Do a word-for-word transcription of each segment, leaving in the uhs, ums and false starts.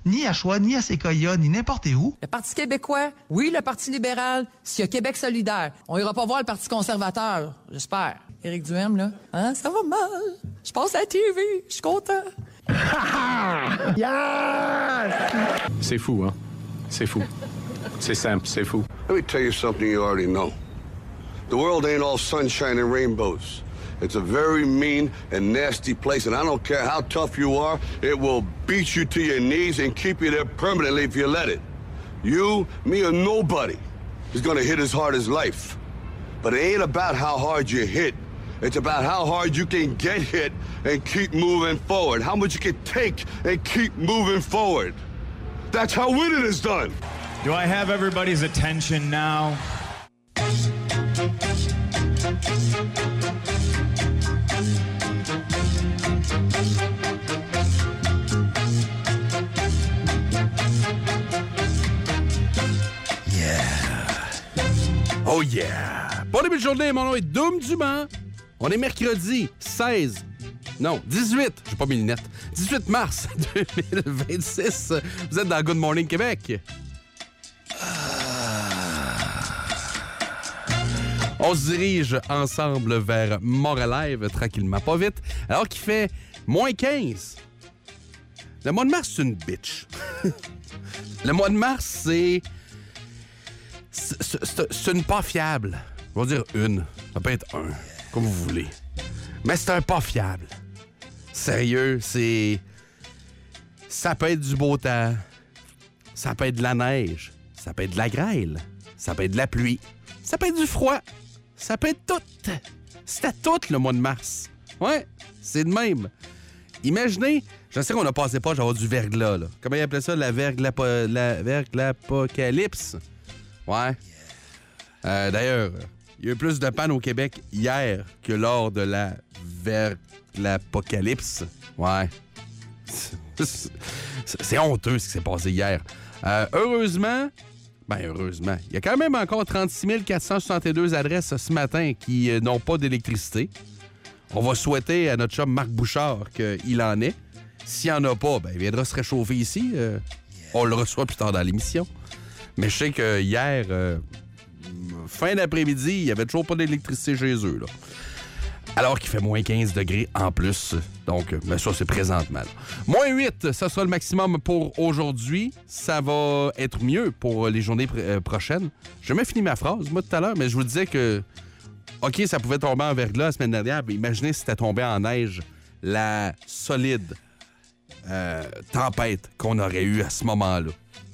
ni à Choix, ni à Séquoia, ni n'importe où. Le Parti québécois, oui, le Parti libéral, s'il y a Québec solidaire. On ira pas voir le Parti conservateur, j'espère. Éric Duhem, là, hein, ça va mal. Je passe à la T V, je suis content. Yes! C'est fou, hein? C'est fou. C'est simple, c'est fou. Let me tell you something you already know. The world ain't all sunshine and rainbows. It's a very mean and nasty place, and I don't care how tough you are, it will beat you to your knees and keep you there permanently if you let it. You, me, or nobody is gonna hit as hard as life. But it ain't about how hard you hit. It's about how hard you can get hit and keep moving forward. How much you can take and keep moving forward. That's how winning is done. Do I have everybody's attention now? Yeah. Oh yeah. Bon début de journée, mon nom est Doom Dumas. On est mercredi seize. Non, dix-huit. J'ai pas mes lunettes. dix-huit mars deux mille vingt-six. Vous êtes dans Good Morning Québec. On se dirige ensemble vers Montréal, tranquillement, pas vite, alors qu'il fait moins quinze. Le mois de mars, c'est une bitch. Le mois de mars, c'est... C'est, c'est, c'est une pas fiable. On va dire une. Ça peut être un, comme vous voulez. Mais c'est un pas fiable. Sérieux, c'est... Ça peut être du beau temps. Ça peut être de la neige. Ça peut être de la grêle. Ça peut être de la pluie. Ça peut être du froid. Ça peut être tout. C'était tout le mois de mars. Ouais, c'est de même. Imaginez, je sais qu'on a passé pas genre du verglas, là. Comment ils appelaient ça? La verglapo... la verglapocalypse. Ouais. Euh, d'ailleurs, il y a eu plus de pannes au Québec hier que lors de la verglapocalypse. Ouais. C'est, c'est honteux ce qui s'est passé hier. Euh, heureusement... Ben, heureusement. Il y a quand même encore trente-six mille quatre cent soixante-deux adresses ce matin qui euh, n'ont pas d'électricité. On va souhaiter à notre chum Marc Bouchard qu'il en ait. S'il n'y en a pas, ben, il viendra se réchauffer ici. Euh, on le reçoit plus tard dans l'émission. Mais je sais que hier, euh, fin d'après-midi, il n'y avait toujours pas d'électricité chez eux, là. Alors qu'il fait moins quinze degrés en plus. Donc, mais ça, c'est présentement. Là. Moins huit, ça sera le maximum pour aujourd'hui. Ça va être mieux pour les journées pr- euh, prochaines. J'ai jamais fini ma phrase, moi, tout à l'heure, mais je vous disais que, OK, ça pouvait tomber en verglas la semaine dernière, mais imaginez si c'était tombé en neige, la solide euh, tempête qu'on aurait eue à ce moment-là.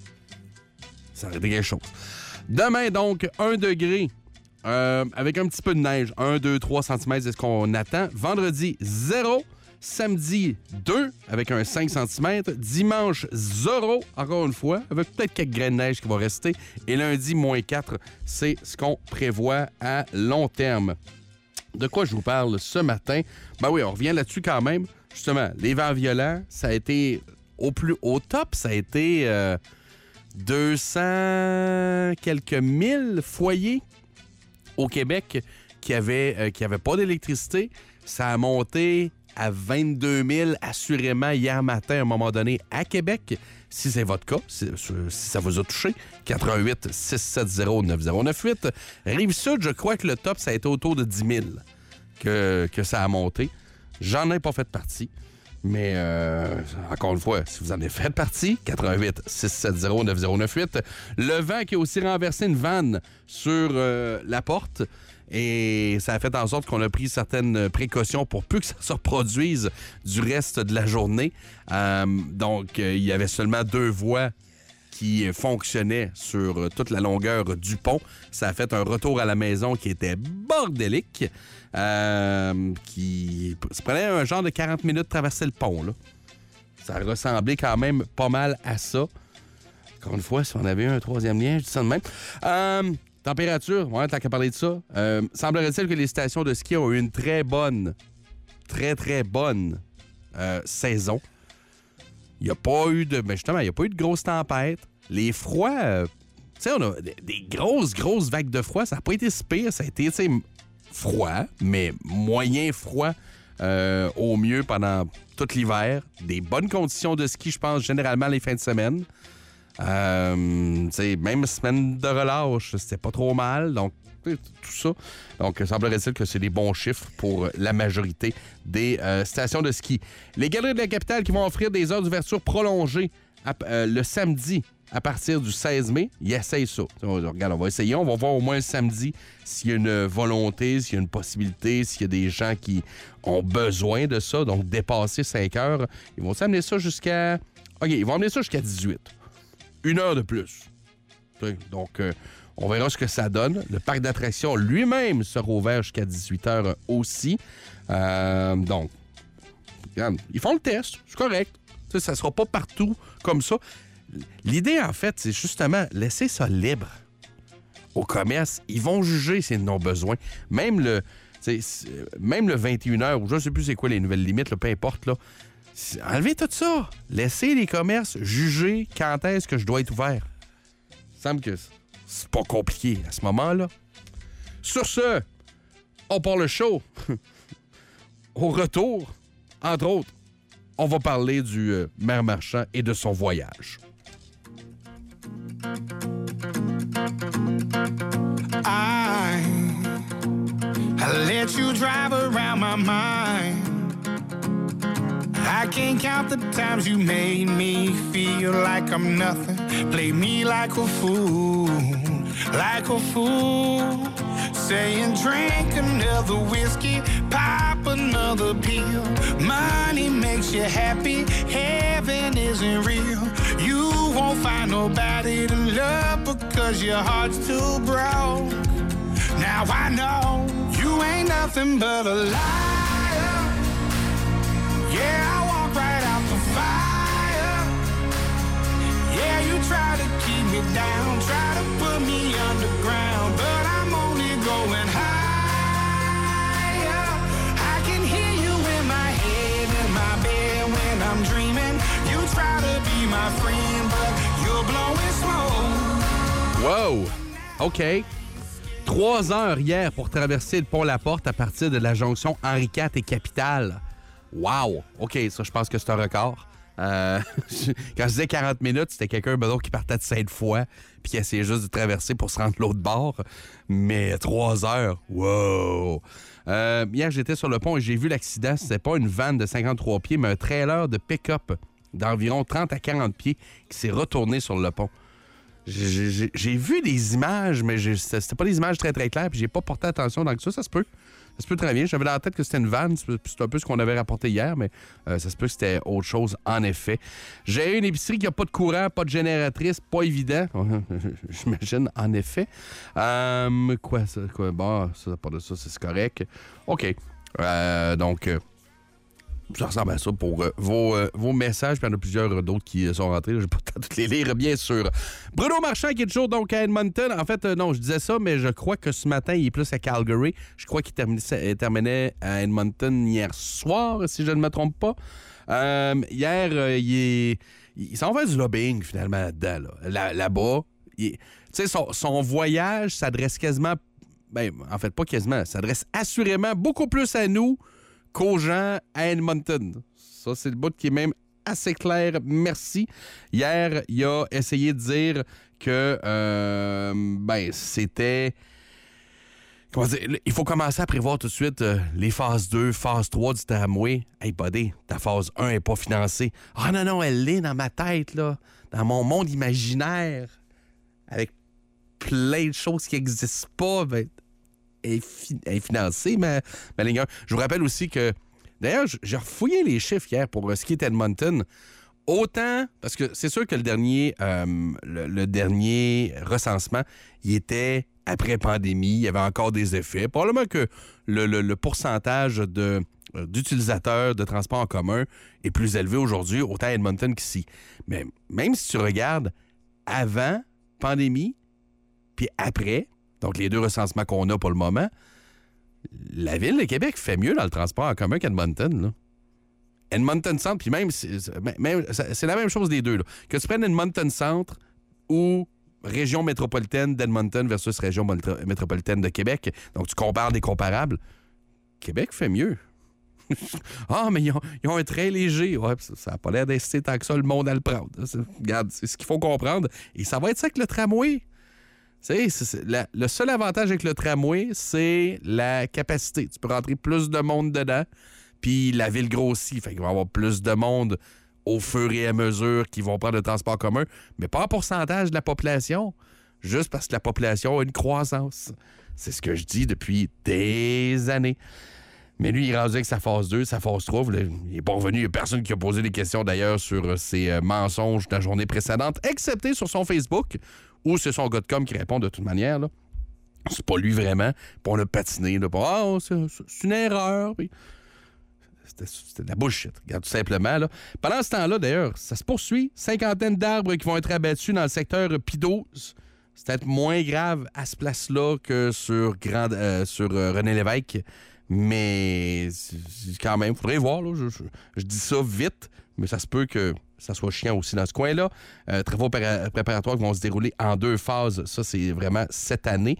Ça aurait été quelque chose. Demain, donc, un degré. Euh, avec un petit peu de neige, un, deux, trois centimètres, c'est ce qu'on attend. Vendredi, zéro. Samedi, deux, avec un cinq centimètres. Dimanche, zéro, encore une fois, avec peut-être quelques graines de neige qui vont rester. Et lundi, moins quatre, c'est ce qu'on prévoit à long terme. De quoi je vous parle ce matin? Ben oui, on revient là-dessus quand même. Justement, les vents violents, ça a été au plus au top, ça a été euh, deux cents quelques mille foyers au Québec qui avait, euh, qui avait pas d'électricité. Ça a monté à vingt-deux mille assurément hier matin à un moment donné à Québec. Si c'est votre cas, si, si ça vous a touché, quatre un huit six sept zéro neuf zéro neuf huit. Rive-Sud, je crois que le top, ça a été autour de dix mille que, que ça a monté. J'en ai pas fait partie. Mais, euh, encore une fois, si vous en avez fait partie, quatre un huit six sept zéro neuf zéro neuf huit. Le vent qui a aussi renversé une vanne sur euh, la porte. Et ça a fait en sorte qu'on a pris certaines précautions pour peu que ça se reproduise du reste de la journée. Euh, donc, euh, il y avait seulement deux voies qui fonctionnaient sur toute la longueur du pont. Ça a fait un retour à la maison qui était bordélique. Euh, qui ça prenait un genre de quarante minutes de traverser le pont, là. Ça ressemblait quand même pas mal à ça. Encore une fois, si on avait un troisième lien, je dis ça de même. Euh, température, ouais, tant qu'à parler de ça. Euh, semblerait-il que les stations de ski ont eu une très bonne, très, très bonne euh, saison. Il n'y a pas eu de... Ben justement, il n'y a pas eu de grosses tempêtes. Les froids... Euh, tu sais, on a des, des grosses, grosses vagues de froid. Ça n'a pas été si pire. Ça a été, tu sais, froid, mais moyen froid euh, au mieux pendant tout l'hiver. Des bonnes conditions de ski, je pense, généralement les fins de semaine. Euh, même semaine de relâche, c'était pas trop mal. Donc, tout ça. Donc, semblerait-il que c'est des bons chiffres pour la majorité des euh, stations de ski. Les Galeries de la Capitale qui vont offrir des heures d'ouverture prolongées à, euh, le samedi à partir du seize mai. Ils essayent ça. Regarde, on va essayer. On va voir au moins le samedi s'il y a une volonté, s'il y a une possibilité, s'il y a des gens qui ont besoin de ça. Donc, dépasser cinq heures. Ils vont s'amener ça jusqu'à... OK, ils vont amener ça jusqu'à dix-huit. Une heure de plus. Donc, euh, on verra ce que ça donne. Le parc d'attractions lui-même sera ouvert jusqu'à dix-huit heures aussi. Euh, donc, regarde, ils font le test. C'est correct. T'sais, ça ne sera pas partout comme ça. L'idée, en fait, c'est justement laisser ça libre au commerce. Ils vont juger s'ils en ont besoin. Même le, même le vingt et une heures, ou je ne sais plus c'est quoi les nouvelles limites, là, peu importe, là. Enlevez tout ça. Laissez les commerces juger quand est-ce que je dois être ouvert. Il me semble que c'est pas compliqué à ce moment-là. Sur ce, on part le show. Au retour, entre autres, on va parler du euh, maire Marchand et de son voyage. I, I let you drive around my mind. I can't count the times you made me feel like I'm nothing. Play me like a fool, like a fool. Saying drink another whiskey, pop another pill. Money makes you happy, heaven isn't real. You won't find nobody to love because your heart's too broke. Now I know you ain't nothing but a liar. Yeah, I walk right out the fire. Yeah, you try to keep me down, try to put me underground, but I'm only going higher. I can hear you in my head, in my bed when I'm dreaming. You try to be my friend, but you're blowing smoke. Wow! OK. Trois heures hier pour traverser le pont La Porte à partir de la jonction Henri quatre et Capitale. Wow! OK, ça, je pense que c'est un record. Euh, quand je disais quarante minutes, c'était quelqu'un ben, qui partait de Sainte-Foy puis qui essayait juste de traverser pour se rendre de l'autre bord. Mais trois heures, wow! Euh, hier, j'étais sur le pont et j'ai vu l'accident. C'était pas une vanne de cinquante-trois pieds, mais un trailer de pick-up d'environ trente à quarante pieds qui s'est retourné sur le pont. J'ai, j'ai, j'ai vu des images, mais j'ai, c'était pas des images très, très claires puis j'ai pas porté attention. Donc ça, ça se peut. Ça se peut très bien. J'avais dans la tête que c'était une vanne. C'est un peu ce qu'on avait rapporté hier, mais euh, ça se peut que c'était autre chose, en effet. J'ai une épicerie qui n'a pas de courant, pas de génératrice, pas évident. J'imagine, en effet. Euh, quoi, ça? Quoi? Bon, ça, pas de ça, c'est correct. OK. Euh, donc... Euh, Ça ressemble à ça pour euh, vos, euh, vos messages. Puis il y en a plusieurs euh, d'autres qui sont rentrés. Je ne vais pas toutes les lire, bien sûr. Bruno Marchand qui est toujours donc à Edmonton. En fait, euh, non, je disais ça, mais je crois que ce matin, il est plus à Calgary. Je crois qu'il terminait, terminait à Edmonton hier soir, si je ne me trompe pas. Euh, hier, euh, il est... Il s'en va du lobbying, finalement, là-dedans. Là. Là, là-bas. Tu sais, son, son voyage s'adresse quasiment... Ben, en fait, pas quasiment. S'adresse assurément beaucoup plus à nous qu'aux gens à Edmonton. Ça, c'est le bout qui est même assez clair. Merci. Hier, il a essayé de dire que euh, ben, c'était... Comment dire? Il faut commencer à prévoir tout de suite euh, les phases deux, phase trois du tramway. Hey, buddy, ta phase un n'est pas financée. Ah non, non, elle l'est dans ma tête, là. Dans mon monde imaginaire. Avec plein de choses qui n'existent pas. Ben, est, fi- est financée, mais, mais les gars, je vous rappelle aussi que, d'ailleurs, j'ai refouillé les chiffres hier pour euh, ce qui est Edmonton. Autant, parce que c'est sûr que le dernier, euh, le, le dernier recensement, il était après pandémie, il y avait encore des effets. Probablement que le, le, le pourcentage de, euh, d'utilisateurs de transport en commun est plus élevé aujourd'hui, autant à Edmonton qu'ici. Mais même si tu regardes avant pandémie, puis après, donc les deux recensements qu'on a pour le moment, la Ville de Québec fait mieux dans le transport en commun qu'Edmonton, là. Edmonton Centre, puis même, c'est, même, c'est la même chose des deux, là. Que tu prennes Edmonton Centre ou région métropolitaine d'Edmonton versus région métropolitaine de Québec, donc tu compares des comparables, Québec fait mieux. Ah, mais ils ont, ils ont un très léger. Ouais, ça n'a pas l'air d'inciter tant que ça le monde à le prendre. C'est, regarde, c'est ce qu'il faut comprendre. Et ça va être ça avec le tramway. C'est, c'est, la, le seul avantage avec le tramway, c'est la capacité. Tu peux rentrer plus de monde dedans, puis la ville grossit. Fait qu'il va y avoir plus de monde au fur et à mesure qu'ils vont prendre le transport commun, mais pas en pourcentage de la population, juste parce que la population a une croissance. C'est ce que je dis depuis des années. Mais lui, il est rendu avec sa phase deux, sa phase trois. Il n'est pas revenu. Il n'y a personne qui a posé des questions, d'ailleurs, sur ses euh, mensonges de la journée précédente, excepté sur son Facebook, où c'est son gars de com qui répond de toute manière. Là. C'est pas lui vraiment. Puis on a patiné. Là, ah, oh, c'est, c'est une erreur. Puis c'était, c'était de la bullshit. Regarde, tout simplement. Là. Pendant ce temps-là, d'ailleurs, ça se poursuit. Cinquantaine d'arbres qui vont être abattus dans le secteur P douze. C'est peut-être moins grave à ce place-là que sur, Grand, euh, sur euh, René Lévesque. Mais quand même, il faudrait voir. Là, je, je, je dis ça vite, mais ça se peut que ça soit chiant aussi dans ce coin-là. Euh, travaux pré- préparatoires qui vont se dérouler en deux phases. Ça, c'est vraiment cette année.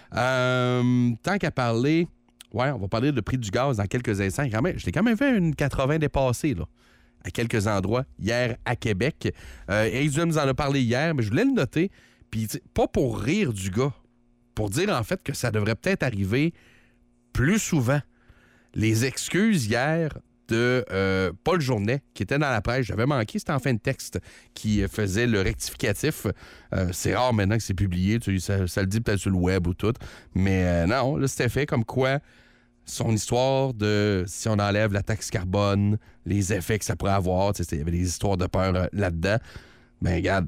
Euh, tant qu'à parler, ouais, on va parler de prix du gaz dans quelques instants. Quand même, je l'ai quand même fait une quatre-vingts dépassée, là, à quelques endroits, hier à Québec. Euh, Éric Duhem nous en a parlé hier, mais je voulais le noter. Puis, pas pour rire du gars, pour dire en fait que ça devrait peut-être arriver plus souvent. Les excuses hier de euh, Paul Journet, qui était dans la presse, j'avais manqué, c'était en fin de texte, qui faisait le rectificatif. Euh, c'est rare maintenant que c'est publié, tu sais, ça, ça le dit peut-être sur le web ou tout, mais euh, non, là, c'était fait comme quoi son histoire de si on enlève la taxe carbone, les effets que ça pourrait avoir, tu sais, il y avait des histoires de peur euh, là-dedans. Ben regarde,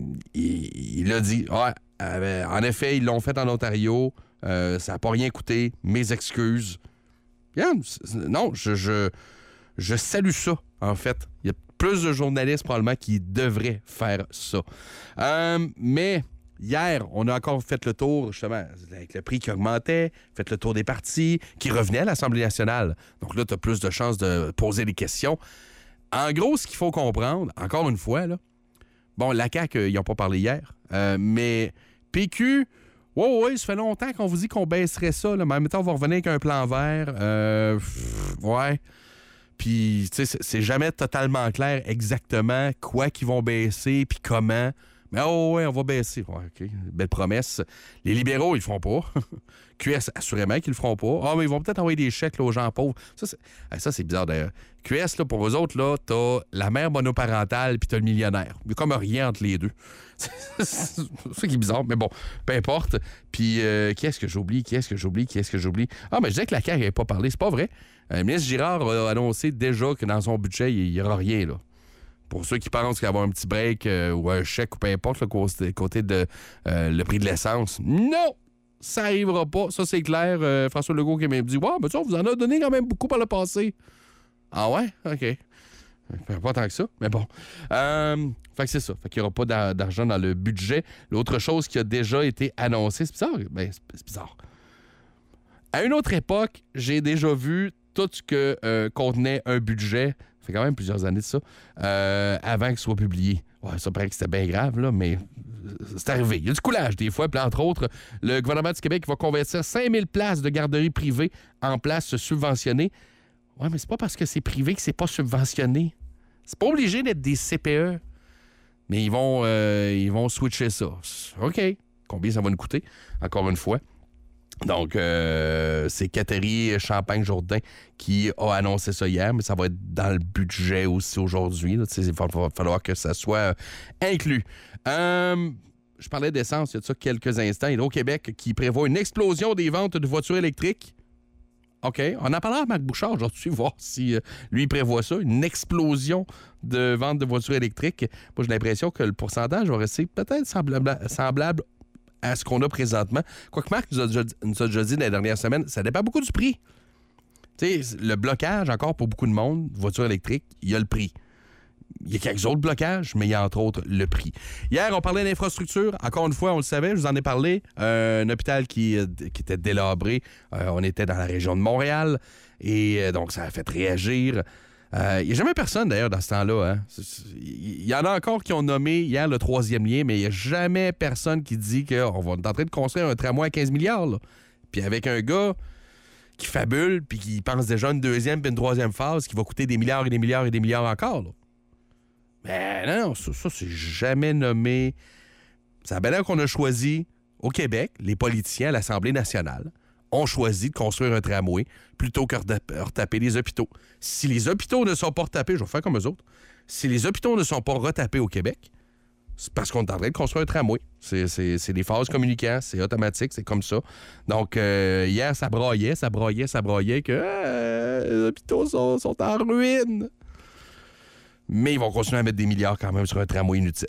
il, il a dit, ouais, euh, en effet, ils l'ont fait en Ontario, euh, ça n'a pas rien coûté, mes excuses. Regarde, non, je, je, je salue ça, en fait. Il y a plus de journalistes, probablement, qui devraient faire ça. Euh, mais hier, on a encore fait le tour, justement, avec le prix qui augmentait, fait le tour des partis, qui revenaient à l'Assemblée nationale. Donc là, tu as plus de chances de poser des questions. En gros, ce qu'il faut comprendre, encore une fois, là, bon, la C A Q, ils n'ont pas parlé hier, euh, mais P Q, oui, oui, ça fait longtemps qu'on vous dit qu'on baisserait ça, là, mais en même temps, on va revenir avec un plan vert. Euh, pff, ouais. Puis, tu sais, c'est, c'est jamais totalement clair exactement quoi qu'ils vont baisser, puis comment. Mais oh, ouais, on va baisser. Ouais, OK, belle promesse. Les libéraux, ils le feront pas. Q S, assurément qu'ils le feront pas. Ah, mais ils vont peut-être envoyer des chèques là, aux gens pauvres. Ça, c'est, ça, c'est bizarre d'ailleurs. Q S, là, pour eux autres, là, t'as la mère monoparentale puis t'as le millionnaire. Il y a comme rien entre les deux. C'est ça qui est bizarre, mais bon, peu importe. Puis, euh, qui est-ce que j'oublie? Qui est-ce que j'oublie? Qui est-ce que j'oublie? Ah, mais je disais que la C A Q n'avait pas parlé. C'est pas vrai. Euh, le ministre Girard a annoncé déjà que dans son budget, il n'y aura rien, là. Pour ceux qui pensent qu'il va y avoir un petit break euh, ou un chèque ou peu importe, le côté, côté de euh, le prix de l'essence. Non! Ça n'arrivera pas. Ça, c'est clair. Euh, François Legault qui m'a dit « Ouais, mais ça, on vous en a donné quand même beaucoup par le passé. » Ah ouais? OK. Pas tant que ça, mais bon. Euh, fait que c'est ça. Fait qu'il n'y aura pas d'a- d'argent dans le budget. L'autre chose qui a déjà été annoncée, c'est bizarre. Ben, c'est, c'est bizarre. À une autre époque, j'ai déjà vu tout ce que euh, contenait un budget. Ça fait quand même plusieurs années de ça, euh, avant qu'il soit publié. Ouais, ça paraît que c'était bien grave, là, mais c'est arrivé. Il y a du coulage, des fois. Puis, entre autres, le gouvernement du Québec va convertir cinq mille places de garderies privées en places subventionnées. Ouais, mais c'est pas parce que c'est privé que c'est pas subventionné. C'est pas obligé d'être des C P E. Mais ils vont, euh, ils vont switcher ça. OK. Combien ça va nous coûter? Encore une fois. Donc, euh, c'est Catherine Champagne-Jourdain qui a annoncé ça hier, mais ça va être dans le budget aussi aujourd'hui. Là. Il va, va falloir que ça soit euh, inclus. Euh, je parlais d'essence il y a de ça quelques instants. Hydro-Québec qui prévoit une explosion des ventes de voitures électriques. OK. On en parlera à Marc Bouchard aujourd'hui, voir si euh, lui prévoit ça, une explosion de ventes de voitures électriques. Moi, j'ai l'impression que le pourcentage va rester peut-être semblable, semblable à ce qu'on a présentement. Quoique Marc nous a, déjà, nous a déjà dit dans les dernières semaines, ça dépend beaucoup du prix. Tu sais, le blocage, encore pour beaucoup de monde, voiture électrique, il y a le prix. Il y a quelques autres blocages, mais il y a entre autres le prix. Hier, on parlait d'infrastructure. Encore une fois, on le savait, je vous en ai parlé. Euh, un hôpital qui, qui était délabré. Euh, on était dans la région de Montréal. Et euh, donc, ça a fait réagir. Euh, il n'y a jamais personne, d'ailleurs, dans ce temps-là. Hein. Il y en a encore qui ont nommé hier le troisième lien, mais il n'y a jamais personne qui dit qu'on va être en train de construire un tramway à quinze milliards. Là. Puis avec un gars qui fabule puis qui pense déjà une deuxième puis une troisième phase qui va coûter des milliards et des milliards et des milliards encore. Là. Mais non, ça, ça c'est jamais nommé. Ça a bien l'air qu'on a choisi, au Québec, les politiciens à l'Assemblée nationale ont choisi de construire un tramway plutôt que de retaper les hôpitaux. Si les hôpitaux ne sont pas retapés, je vais faire comme eux autres, si les hôpitaux ne sont pas retapés au Québec, c'est parce qu'on est en train de construire un tramway. C'est, c'est, c'est des phases communicantes, c'est automatique, c'est comme ça. Donc, euh, hier, ça broyait, ça broyait, ça broyait que euh, les hôpitaux sont, sont en ruine. Mais ils vont continuer à mettre des milliards quand même sur un tramway inutile.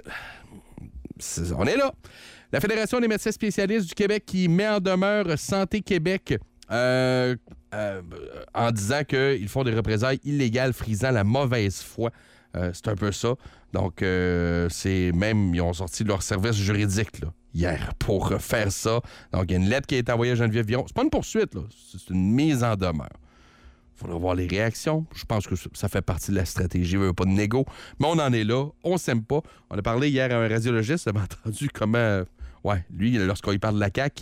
C'est, on est là. La Fédération des médecins spécialistes du Québec qui met en demeure Santé Québec euh, euh, en disant qu'ils font des représailles illégales frisant la mauvaise foi. Euh, c'est un peu ça. Donc, euh, c'est même, ils ont sorti de leur service juridique là, hier pour faire ça. Donc, il y a une lettre qui a été envoyée à Geneviève Villon. C'est pas une poursuite, là. C'est une mise en demeure. Il faudra voir les réactions. Je pense que ça fait partie de la stratégie. Il n'y a pas de négo. Mais on en est là. On s'aime pas. On a parlé hier à un radiologiste. On a entendu comment... Ouais, lui, lorsqu'on parle de la C A Q,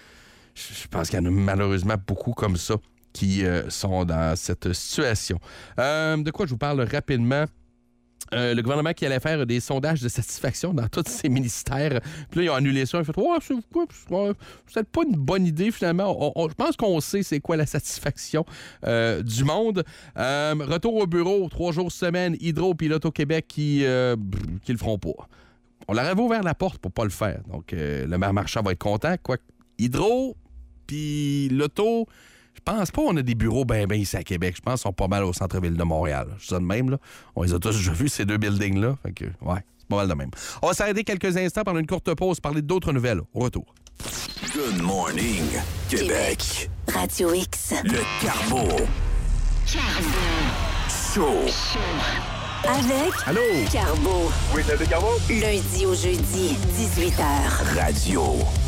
je pense qu'il y en a malheureusement beaucoup comme ça qui euh, sont dans cette situation. Euh, de quoi je vous parle rapidement? Euh, le gouvernement qui allait faire des sondages de satisfaction dans tous ses ministères. Puis là, ils ont annulé ça. Ils ont fait « Ouais, c'est, c'est, c'est pas une bonne idée, finalement. On, on, je pense qu'on sait c'est quoi la satisfaction euh, du monde. Euh, » Retour au bureau, trois jours semaine, Hydro puis l'Auto-Québec qui, euh, qui le feront pas. On leur avait ouvert la porte pour pas le faire. Donc, euh, le maire Marchand va être content. Quoi, Hydro puis l'Auto... Je pense pas qu'on a des bureaux bien bien ici à Québec. Je pense qu'ils sont pas mal au centre-ville de Montréal. Je dis ça de même, là. On les a tous déjà vus, ces deux buildings-là. Fait que, ouais, c'est pas mal de même. On va s'arrêter quelques instants pendant une courte pause, parler d'autres nouvelles. Au retour. Good morning, Québec. Québec. Radio X. Le Carbo. Carbo. Show. Show. Avec Allô? Carbo. Oui, c'est Carbo. Lundi au jeudi, dix-huit heures. Radio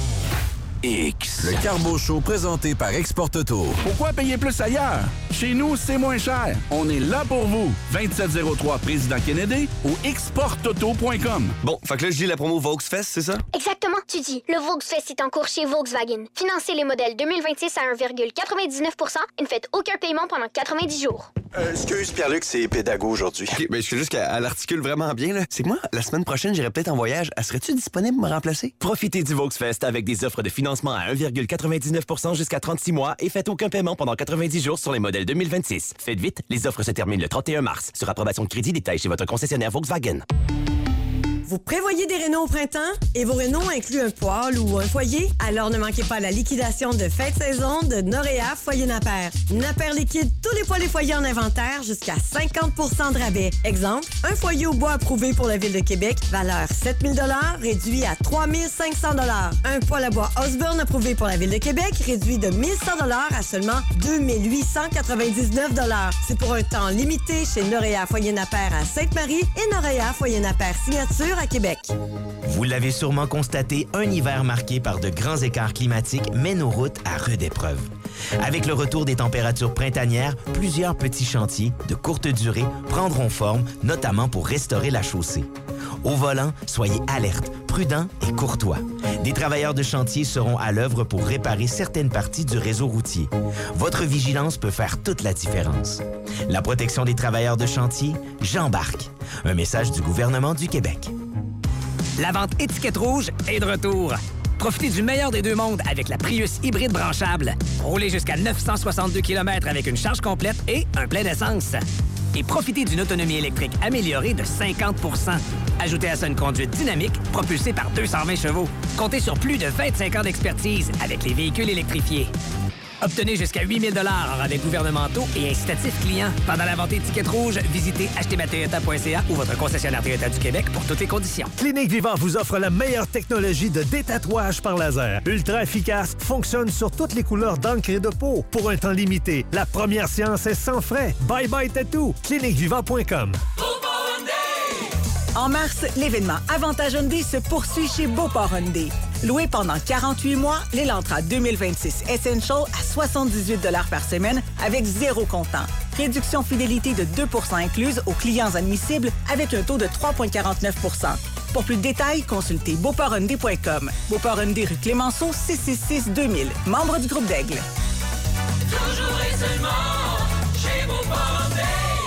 X. Le Carbo Show présenté par Export Auto. Pourquoi payer plus ailleurs? Chez nous, c'est moins cher. On est là pour vous. vingt-sept zéro trois Président Kennedy ou export auto point com. Bon, fait que là, je dis la promo Volksfest, c'est ça? Exactement, tu dis. Le Volksfest est en cours chez Volkswagen. Financez les modèles deux mille vingt-six à un virgule quatre-vingt-dix-neuf pour cent et ne faites aucun paiement pendant quatre-vingt-dix jours. Euh, excuse, Pierre-Luc, c'est pédago aujourd'hui. OK, ben je fais juste qu'elle articule vraiment bien, là. C'est que moi, la semaine prochaine, j'irai peut-être en voyage. Elle serait-tu disponible pour me remplacer? Profitez du Volksfest avec des offres de financement à un virgule quatre-vingt-dix-neuf pour cent jusqu'à trente-six mois et faites aucun paiement pendant quatre-vingt-dix jours sur les modèles deux mille vingt-six. Faites vite, les offres se terminent le trente et un mars. Sur approbation de crédit, détail chez votre concessionnaire Volkswagen. Vous prévoyez des rénaux au printemps et vos rénaux incluent un poêle ou un foyer? Alors ne manquez pas la liquidation de fin de saison de Noréa Foyer Napper. Napper liquide tous les poêles et foyers en inventaire jusqu'à cinquante pour cent de rabais. Exemple, un foyer au bois approuvé pour la Ville de Québec, valeur sept mille dollars, réduit à trois mille cinq cents dollars. Un poêle à bois Osborne approuvé pour la Ville de Québec, réduit de mille cent dollars à seulement deux mille huit cent quatre-vingt-dix-neuf dollars. C'est pour un temps limité chez Noréa Foyer Napper à Sainte-Marie et Noréa Foyer Napper Signature à Québec. Vous l'avez sûrement constaté, un hiver marqué par de grands écarts climatiques met nos routes à rude épreuve. Avec le retour des températures printanières, plusieurs petits chantiers de courte durée prendront forme, notamment pour restaurer la chaussée. Au volant, soyez alertes, prudents et courtois. Des travailleurs de chantier seront à l'œuvre pour réparer certaines parties du réseau routier. Votre vigilance peut faire toute la différence. La protection des travailleurs de chantier, j'embarque. Un message du gouvernement du Québec. La vente étiquette rouge est de retour. Profitez du meilleur des deux mondes avec la Prius hybride branchable. Roulez jusqu'à neuf cent soixante-deux kilomètres avec une charge complète et un plein d'essence. Et profitez d'une autonomie électrique améliorée de cinquante pour cent. Ajoutez à ça une conduite dynamique propulsée par deux cent vingt chevaux. Comptez sur plus de vingt-cinq ans d'expertise avec les véhicules électrifiés. Obtenez jusqu'à huit mille dollars en rabais gouvernementaux et incitatifs clients. Pendant la vente étiquette rouge, visitez acheter ma toyota point c a ou votre concessionnaire Toyota du Québec pour toutes les conditions. Clinique Vivant vous offre la meilleure technologie de détatouage par laser. Ultra efficace, fonctionne sur toutes les couleurs d'encre et de peau. Pour un temps limité, la première séance est sans frais. Bye bye tattoo. clinique vivant point com. En mars, l'événement Avantage Hyundai se poursuit chez Beauport Hyundai. Loué pendant quarante-huit mois, l'Elantra deux mille vingt-six Essential à soixante-dix-huit dollars par semaine avec zéro comptant. Réduction fidélité de deux pour cent incluse aux clients admissibles avec un taux de trois virgule quarante-neuf pour cent. Pour plus de détails, consultez beauport hyundai point com. Beauport Hyundai rue Clémenceau, six cent soixante-six deux mille. Membre du groupe d'Aigle. Toujours seulement chez Beauport-Landais.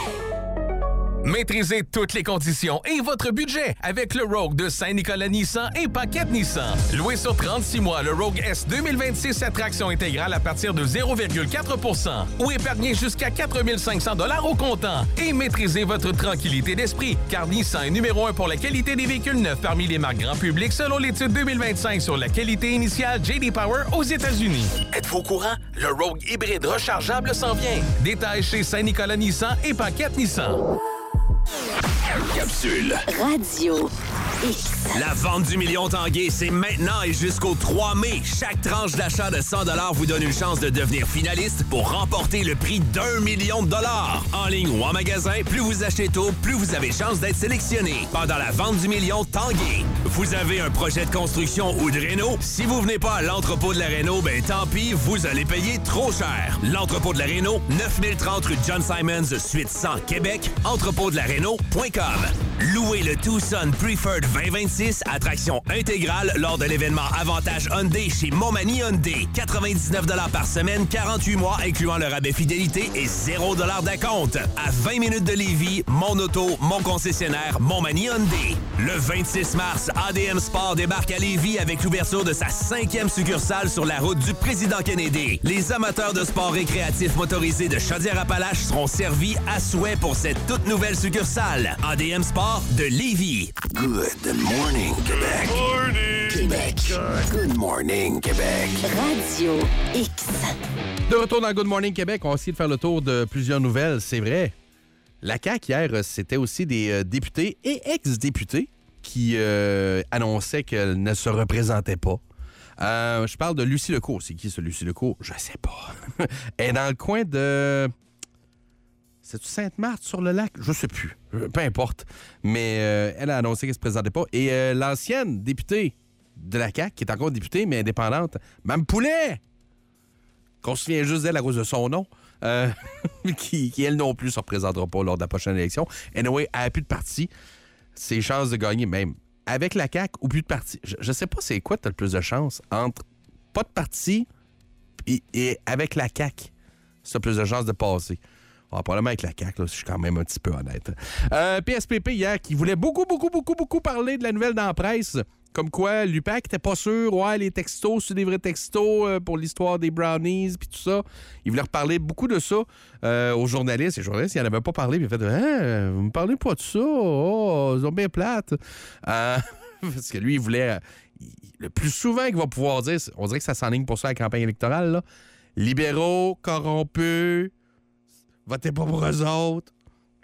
Maîtrisez toutes les conditions et votre budget avec le Rogue de Saint-Nicolas Nissan et Paquette Nissan. Loué sur trente-six mois, le Rogue S deux mille vingt-six à traction intégrale à partir de zéro virgule quatre pour cent ou épargnez jusqu'à quatre mille cinq cents dollars au comptant. Et maîtrisez votre tranquillité d'esprit, car Nissan est numéro un pour la qualité des véhicules neufs parmi les marques grand public selon l'étude deux mille vingt-cinq sur la qualité initiale J D Power aux États-Unis. Êtes-vous au courant? Le Rogue hybride rechargeable s'en vient. Détails chez Saint-Nicolas Nissan et Paquette Nissan. Capsule. Radio X. La vente du million Tanguay, c'est maintenant et jusqu'au trois mai. Chaque tranche d'achat de cent dollars vous donne une chance de devenir finaliste pour remporter le prix d'un million de dollars. En ligne ou en magasin, plus vous achetez tôt, plus vous avez chance d'être sélectionné. Pendant la vente du million Tanguay, vous avez un projet de construction ou de réno? Si vous venez pas à l'entrepôt de la réno, ben tant pis, vous allez payer trop cher. L'entrepôt de la réno, neuf mille trente rue John Simons, suite cent, Québec, entrepôt de la réno point com. Louez le Tucson Preferred vingt vingt-six, attraction intégrale lors de l'événement Avantage Hyundai chez Montmagny Hyundai. quatre-vingt-dix-neuf dollars par semaine, quarante-huit mois, incluant le rabais fidélité et zéro dollars d'acompte. À vingt minutes de Lévis, mon auto, mon concessionnaire, Montmagny Hyundai. Le vingt-six mars, A D M Sport débarque à Lévis avec l'ouverture de sa cinquième succursale sur la route du Président Kennedy. Les amateurs de sport récréatif motorisé de Chaudière-Appalaches seront servis à souhait pour cette toute nouvelle succursale. A D M Sport de Lévis. Good morning, Québec. Good morning. Québec. Good morning, Québec. Radio X. De retour dans Good Morning Québec, on va essayer de faire le tour de plusieurs nouvelles, c'est vrai. La C A Q, hier, c'était aussi des euh, députés et ex-députés qui euh, annonçaient qu'elle ne se représentait pas. Euh, je parle de Lucie Lecourt. C'est qui, ce Lucie Lecourt? Je sais pas. Elle est dans le coin de... C'est-tu Sainte-Marthe-sur-le-Lac? Je sais plus. Peu importe. Mais euh, elle a annoncé qu'elle ne se présentait pas. Et euh, l'ancienne députée de la C A Q, qui est encore députée, mais indépendante, Mme Poulet, qu'on se souvient juste d'elle à cause de son nom, euh, qui, qui, elle non plus, ne se représentera pas lors de la prochaine élection. Anyway, elle n'a plus de parti. Ses chances de gagner, même avec la C A Q ou plus de parti. Je ne sais pas c'est quoi tu as le plus de chances entre pas de parti et, et avec la C A Q. Ça a plus de chances de passer. Ah, probablement avec la C A Q, là, je suis quand même un petit peu honnête. Euh, P S P P, hier, qui voulait beaucoup, beaucoup, beaucoup, beaucoup parler de la nouvelle dans la presse. Comme quoi, l'U P A C n'était pas sûr. Ouais, les textos, c'est des vrais textos euh, pour l'histoire des brownies, puis tout ça. Il voulait reparler beaucoup de ça euh, aux journalistes. Les journalistes, ils n'en avaient pas parlé. Puis ils ont fait hein, vous me parlez pas de ça. Oh, ils ont bien plate. Euh, parce que lui, il voulait. Euh, il, le plus souvent qu'il va pouvoir dire, on dirait que ça s'enligne pour ça à la campagne électorale, là. Libéraux, corrompus. Votez pas pour eux autres.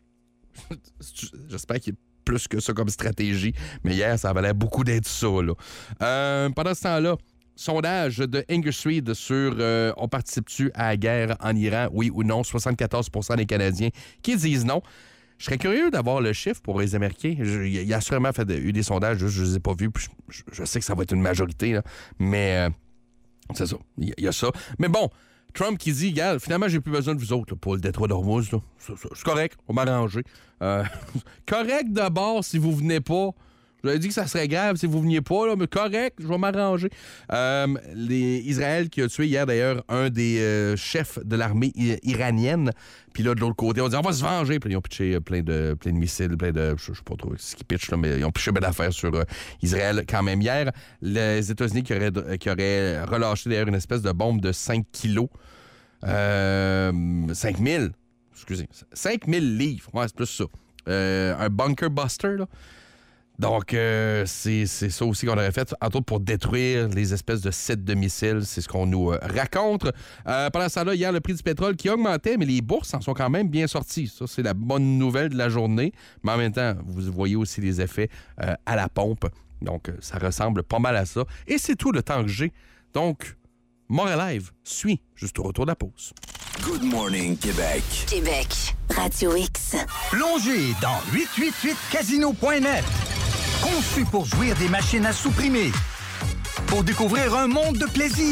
J'espère qu'il y a plus que ça comme stratégie. Mais hier, ça valait beaucoup d'être ça, là. Euh, pendant ce temps-là, sondage de Angus Reid sur euh, on participe-tu à la guerre en Iran, oui ou non? soixante-quatorze pour cent des Canadiens qui disent non. Je serais curieux d'avoir le chiffre pour les Américains. Je, il a sûrement fait de, eu des sondages, je ne les ai pas vus. Puis je, je sais que ça va être une majorité, là, mais euh, c'est ça. Il y, y a ça. Mais bon, Trump qui dit, regarde, finalement, j'ai plus besoin de vous autres là, pour le détroit d'Ormuz. Là. C'est, c'est, c'est correct, on m'a arrangé. Euh, correct d'abord si vous venez pas. Je vous avais dit que ça serait grave si vous veniez pas, là, mais correct, je vais m'arranger. Euh, les, Israël qui a tué hier, d'ailleurs, un des euh, chefs de l'armée i- iranienne. Puis là, de l'autre côté, on dit on va se venger. Puis ils ont pitché plein de, plein de missiles, plein de... Je sais pas trop ce qu'ils pitchent, là, mais ils ont pitché bien d'affaires sur euh, Israël quand même hier. Les États-Unis qui auraient, qui auraient relâché, d'ailleurs, une espèce de bombe de cinq kilos. Euh, cinq mille, excusez. cinq mille livres, ouais, c'est plus ça. Euh, un bunker buster, là. Donc, euh, c'est, c'est ça aussi qu'on aurait fait, entre autres pour détruire les espèces de sites de missiles. C'est ce qu'on nous euh, raconte. Euh, pendant ce temps-là, hier, le prix du pétrole qui augmentait, mais les bourses en sont quand même bien sorties. Ça, c'est la bonne nouvelle de la journée. Mais en même temps, vous voyez aussi les effets euh, à la pompe. Donc, ça ressemble pas mal à ça. Et c'est tout le temps que j'ai. Donc, Montréal Live suit juste au retour de la pause. Good morning, Québec. Québec. Radio X. Plongez dans huit cent quatre-vingt-huit casino point net. Conçu pour jouir des machines à supprimer. Pour découvrir un monde de plaisir.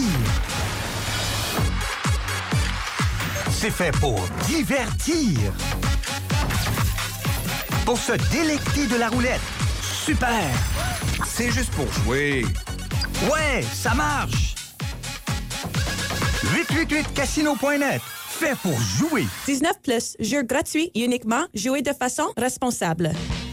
C'est fait pour divertir. Pour se délecter de la roulette. Super! C'est juste pour jouer. Ouais, ça marche! huit cent quatre-vingt-huit casino point net. fait pour jouer. dix-neuf plus, jeu gratuit, uniquement, jouer de façon responsable.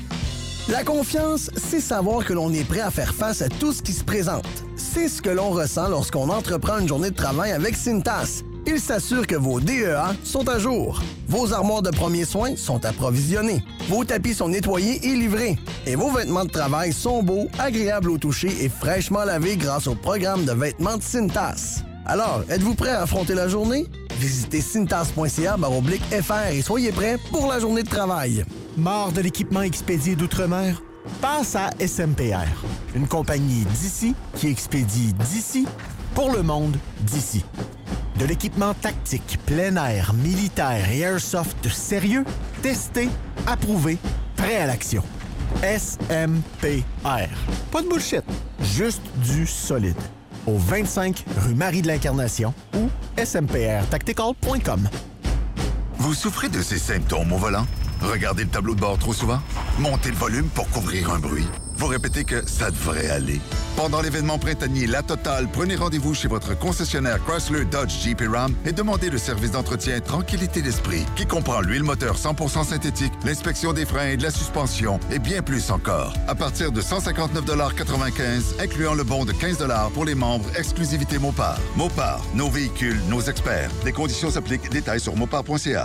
La confiance, c'est savoir que l'on est prêt à faire face à tout ce qui se présente. C'est ce que l'on ressent lorsqu'on entreprend une journée de travail avec Cintas. Il s'assure que vos D E A sont à jour. Vos armoires de premiers soins sont approvisionnées. Vos tapis sont nettoyés et livrés. Et vos vêtements de travail sont beaux, agréables au toucher et fraîchement lavés grâce au programme de vêtements de Cintas. Alors, êtes-vous prêt à affronter la journée? Visitez cintas point c a baroblique F R et soyez prêts pour la journée de travail. Marre de l'équipement expédié d'outre-mer? Passe à S M P R, une compagnie d'ici qui expédie d'ici pour le monde d'ici. De l'équipement tactique, plein air, militaire et airsoft sérieux, testé, approuvé, prêt à l'action. S M P R. Pas de bullshit, juste du solide. Au vingt-cinq rue Marie de l'Incarnation ou s m p r tactical point com. Vous souffrez de ces symptômes au volant? Regardez le tableau de bord trop souvent? Montez le volume pour couvrir un bruit? Vous répétez que ça devrait aller? Pendant l'événement printanier La Totale, prenez rendez-vous chez votre concessionnaire Chrysler, Dodge, Jeep et Ram et demandez le service d'entretien Tranquillité d'esprit qui comprend l'huile moteur cent pour cent synthétique, l'inspection des freins et de la suspension et bien plus encore. À partir de cent cinquante-neuf virgule quatre-vingt-quinze dollars, incluant le bon de quinze dollars pour les membres exclusivité Mopar. Mopar, nos véhicules, nos experts. Les conditions s'appliquent. Détails sur mopar point c a.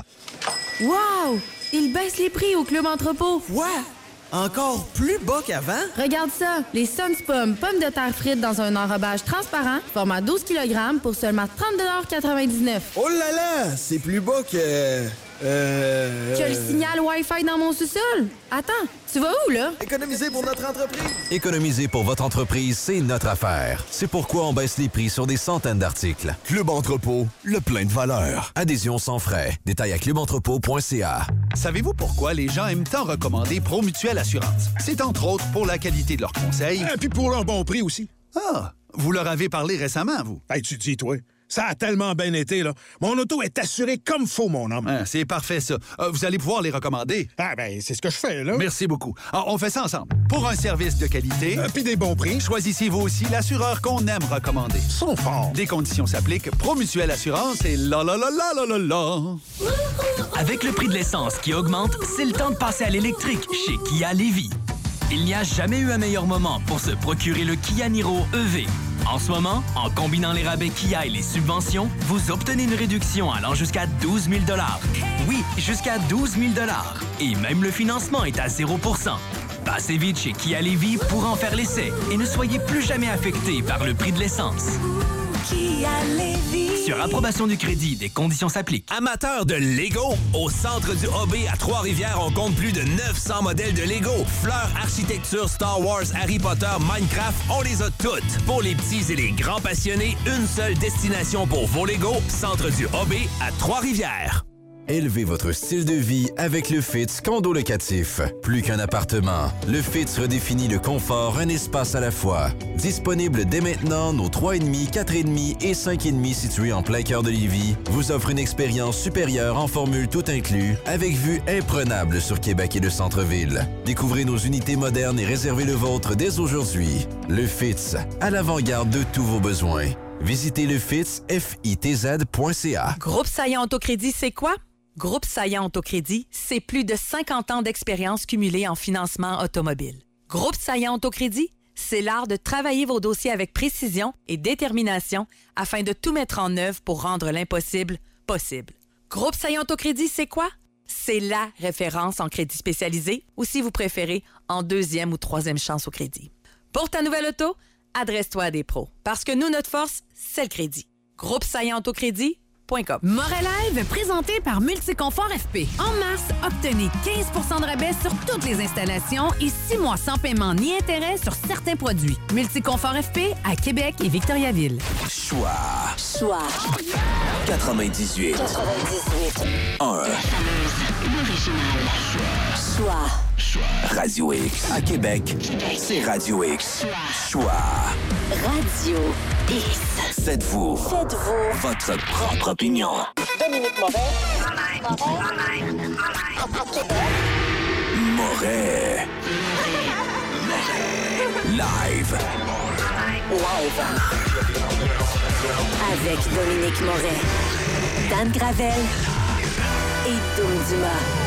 Wow! Ils baissent les prix au Club Entrepôt. Quoi? Encore plus bas qu'avant? Regarde ça, les Sunspum, pommes de terre frites dans un enrobage transparent, format douze kilogrammes pour seulement trente quatre-vingt-dix-neuf. Oh là là, c'est plus bas que... Euh... Que le signal Wi-Fi dans mon sous-sol? Attends, tu vas où, là? Économiser pour notre entreprise. Économiser pour votre entreprise, c'est notre affaire. C'est pourquoi on baisse les prix sur des centaines d'articles. Club Entrepôt, le plein de valeur. Adhésion sans frais. Détails à club entrepôt point c a. Savez-vous pourquoi les gens aiment tant recommander Promutuelle Assurance? C'est entre autres pour la qualité de leurs conseils. Et puis pour leur bon prix aussi. Ah, vous leur avez parlé récemment, vous? Hey, tu dis, toi. Ça a tellement bien été, là. Mon auto est assurée comme faut, mon homme. Ah, c'est parfait, ça. Euh, vous allez pouvoir les recommader. Ah, ben, c'est ce que je fais, là. Merci beaucoup. Alors, on fait ça ensemble. Pour un service de qualité... Euh, Puis des bons prix. Choisissez vous aussi l'assureur qu'on aime recommander. Ils sont forts. Des conditions s'appliquent. Promutuelle Assurance et la la la la la la la. Avec le prix de l'essence qui augmente, c'est le temps de passer à l'électrique chez Kia Lévis. Il n'y a jamais eu un meilleur moment pour se procurer le Kia Niro E V. En ce moment, en combinant les rabais Kia et les subventions, vous obtenez une réduction allant jusqu'à douze mille dollars. Oui, jusqu'à douze mille dollars. Et même le financement est à zéro pour cent. Passez vite chez Kia Lévis pour en faire l'essai et ne soyez plus jamais affecté par le prix de l'essence. Kia Lévis. Sur approbation du crédit, des conditions s'appliquent. Amateurs de Lego, au centre du O B à Trois-Rivières, on compte plus de neuf cents modèles de Lego. Fleurs, architecture, Star Wars, Harry Potter, Minecraft, on les a toutes. Pour les petits et les grands passionnés, une seule destination pour vos Lego, centre du O B à Trois-Rivières. Élevez votre style de vie avec le Fitz Condo Locatif. Plus qu'un appartement, le Fitz redéfinit le confort, un espace à la fois. Disponible dès maintenant, nos trois virgule cinq, quatre virgule cinq et cinq virgule cinq situés en plein cœur de Lévis vous offrent une expérience supérieure en formule tout inclus, avec vue imprenable sur Québec et le centre-ville. Découvrez nos unités modernes et réservez le vôtre dès aujourd'hui. Le Fitz, à l'avant-garde de tous vos besoins. Visitez le Fitz, F I T Z point C A. Groupe Saillant Autocrédit, c'est quoi? Groupe Saillant Autocrédit, c'est plus de cinquante ans d'expérience cumulée en financement automobile. Groupe Saillant Autocrédit, c'est l'art de travailler vos dossiers avec précision et détermination afin de tout mettre en œuvre pour rendre l'impossible possible. Groupe Saillant Autocrédit, c'est quoi? C'est la référence en crédit spécialisé ou, si vous préférez, en deuxième ou troisième chance au crédit. Pour ta nouvelle auto, adresse-toi à des pros. Parce que nous, notre force, c'est le crédit. Groupe Saillant Autocrédit. Morelive, présenté par Multiconfort F P. En mars, obtenez quinze pour cent de rabais sur toutes les installations et six mois sans paiement ni intérêt sur certains produits. Multiconfort F P à Québec et Victoriaville. Choix. Choix. quatre-vingt-dix-huit. quatre-vingt-dix-huit. un. L'original. Choix. Radio X. À Québec, c'est Radio X. Choix. Radio X. Faites-vous. Faites-vous. Votre propre opinion. Dominique Moret. Moret. Live. Live. Avec Dominique Moret. Dan Gravel et Dom Dumas.